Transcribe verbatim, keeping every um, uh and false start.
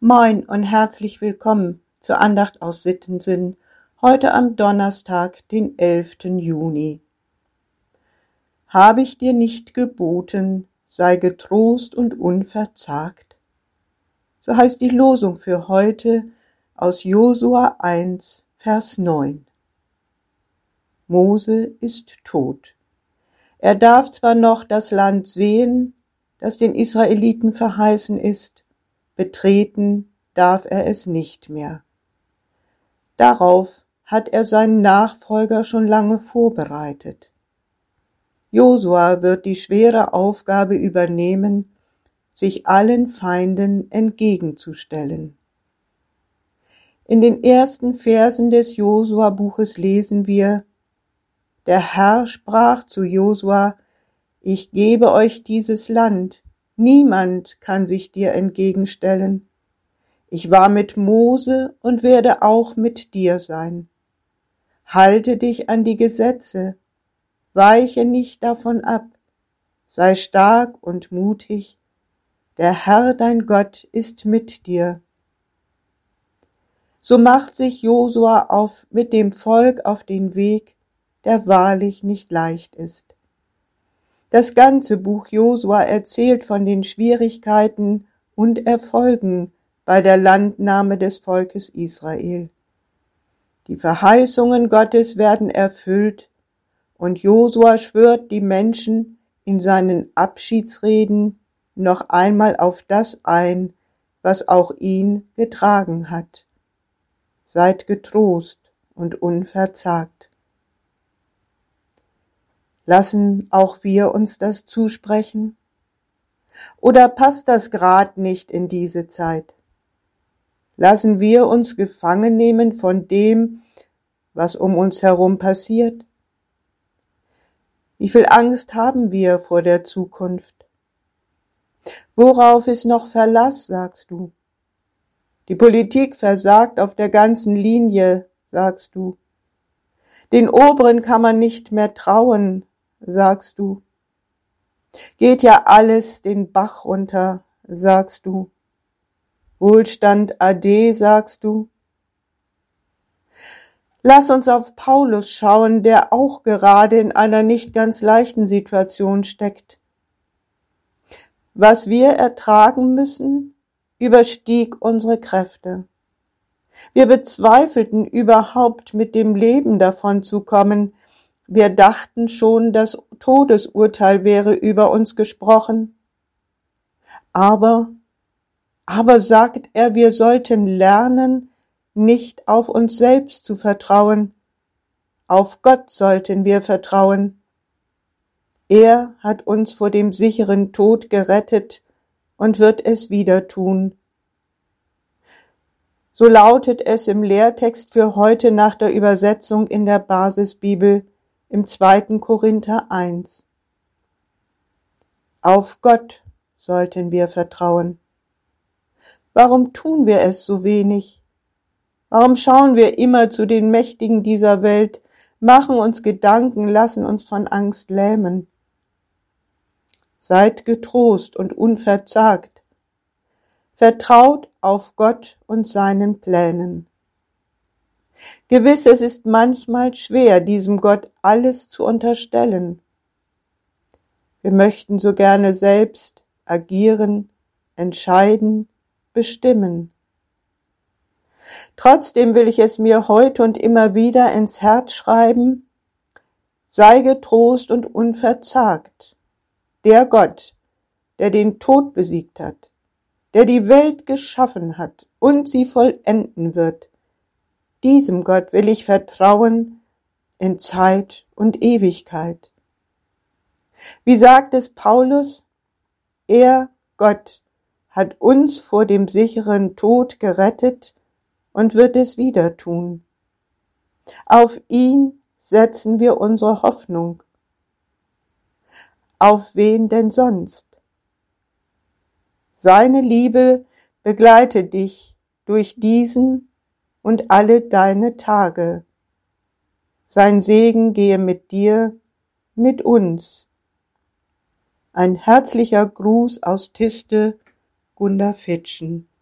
Moin und herzlich willkommen zur Andacht aus Sittensinn, heute am Donnerstag, den elften Juni. Habe ich dir nicht geboten, sei getrost und unverzagt? So heißt die Losung für heute aus Josua eins, Vers neun. Mose ist tot. Er darf zwar noch das Land sehen, das den Israeliten verheißen ist, betreten darf er es nicht mehr. Darauf hat er seinen Nachfolger schon lange vorbereitet. Josua wird die schwere Aufgabe übernehmen, sich allen Feinden entgegenzustellen. In den ersten Versen des Josua-Buches lesen wir: Der Herr sprach zu Josua: Ich gebe euch dieses Land, niemand kann sich dir entgegenstellen. Ich war mit Mose und werde auch mit dir sein. Halte dich an die Gesetze, weiche nicht davon ab, sei stark und mutig, der Herr dein Gott ist mit dir. So macht sich Josua auf mit dem Volk auf den Weg, der wahrlich nicht leicht ist. Das ganze Buch Josua erzählt von den Schwierigkeiten und Erfolgen bei der Landnahme des Volkes Israel. Die Verheißungen Gottes werden erfüllt und Josua schwört die Menschen in seinen Abschiedsreden noch einmal auf das ein, was auch ihn getragen hat. Seid getrost und unverzagt. Lassen auch wir uns das zusprechen? Oder passt das grad nicht in diese Zeit? Lassen wir uns gefangen nehmen von dem, was um uns herum passiert? Wie viel Angst haben wir vor der Zukunft? Worauf ist noch Verlass, sagst du? Die Politik versagt auf der ganzen Linie, sagst du. Den Oberen kann man nicht mehr trauen, sagst du. Geht ja alles den Bach runter, sagst du. Wohlstand ade, sagst du. Lass uns auf Paulus schauen, der auch gerade in einer nicht ganz leichten Situation steckt. Was wir ertragen müssen, überstieg unsere Kräfte. Wir bezweifelten überhaupt mit dem Leben davon zu kommen. Wir dachten schon, das Todesurteil wäre über uns gesprochen. Aber, aber sagt er, wir sollten lernen, nicht auf uns selbst zu vertrauen. Auf Gott sollten wir vertrauen. Er hat uns vor dem sicheren Tod gerettet und wird es wieder tun. So lautet es im Lehrtext für heute nach der Übersetzung in der Basisbibel im zweiten Korinther eins. Auf Gott sollten wir vertrauen. Warum tun wir es so wenig? Warum schauen wir immer zu den Mächtigen dieser Welt, machen uns Gedanken, lassen uns von Angst lähmen? Seid getrost und unverzagt. Vertraut auf Gott und seinen Plänen. Gewiss, es ist manchmal schwer, diesem Gott alles zu unterstellen. Wir möchten so gerne selbst agieren, entscheiden, bestimmen. Trotzdem will ich es mir heute und immer wieder ins Herz schreiben: Sei getrost und unverzagt. Der Gott, der den Tod besiegt hat, der die Welt geschaffen hat und sie vollenden wird, diesem Gott will ich vertrauen in Zeit und Ewigkeit. Wie sagt es Paulus? Er, Gott, hat uns vor dem sicheren Tod gerettet und wird es wieder tun. Auf ihn setzen wir unsere Hoffnung. Auf wen denn sonst? Seine Liebe begleite dich durch diesen und alle deine Tage. Sein Segen gehe mit dir, mit uns. Ein herzlicher Gruß aus Tiste, Gunda Fitschen.